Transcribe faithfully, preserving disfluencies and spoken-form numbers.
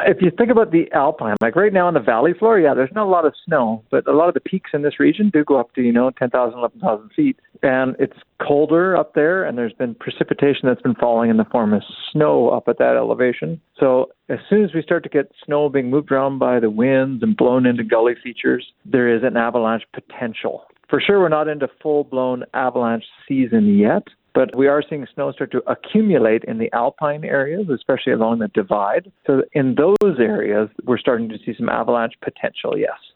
If you think about the alpine, like right now on the valley floor, yeah, there's not a lot of snow, but a lot of the peaks in this region do go up to, you know, ten thousand, eleven thousand feet. And it's colder up there, and there's been precipitation that's been falling in the form of snow up at that elevation. So as soon as we start to get snow being moved around by the winds and blown into gully features, there is an avalanche potential. For sure, we're not into full-blown avalanche season yet, but we are seeing snow start to accumulate in the alpine areas, especially along the divide. So in those areas, we're starting to see some avalanche potential, yes.